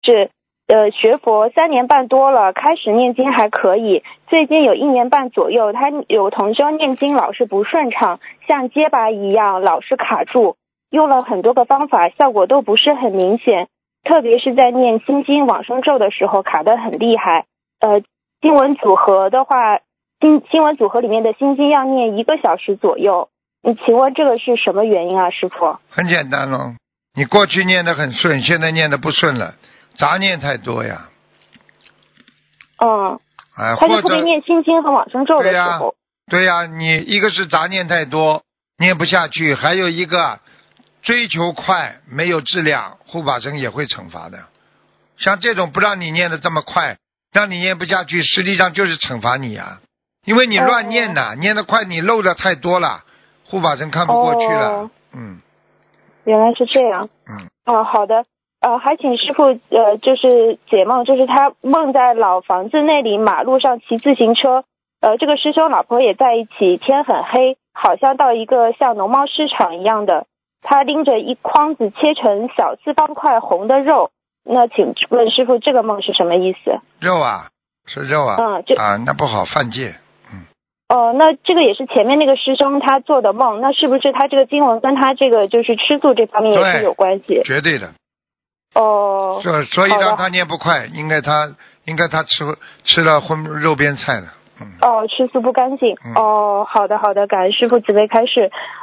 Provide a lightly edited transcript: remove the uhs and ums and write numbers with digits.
是学佛3年半多了，开始念经还可以，最近有1年半左右，他有同修念经老是不顺畅，像结巴一样老是卡住，用了很多个方法，效果都不是很明显，特别是在念心经往生咒的时候卡得很厉害。经文组合的话，经文组合里面的心经要念1个小时左右，请问这个是什么原因啊，师傅？ 很简单咯，你过去念得很顺，现在念得不顺了，杂念太多呀。 他就特别念心经和往生咒的时候。 对呀，你一个是杂念太多，念不下去，还有一个追求快，没有质量，护法神也会惩罚的。像这种不让你念得这么快，让你念不下去，实际上就是惩罚你呀，因为你乱念呐，念得快，你漏的太多了，护法神看不过去了。 原来是这样。好的。还请师傅就是解梦，就是他梦在老房子那里马路上骑自行车，这个师兄老婆也在一起，天很黑，好像到一个像农贸市场一样的，他拎着一筐子切成小4方块红的肉，那请问师傅这个梦是什么意思？ 肉啊，是肉啊。那不好，犯戒。 那这个也是前面那个师兄他做的梦，那是不是他这个经文跟他这个就是吃素这方面也是有关系？ 绝对的。所以让他念不快，应该他吃了肉边菜了。 吃素不干净。好的，感恩师父慈悲开示。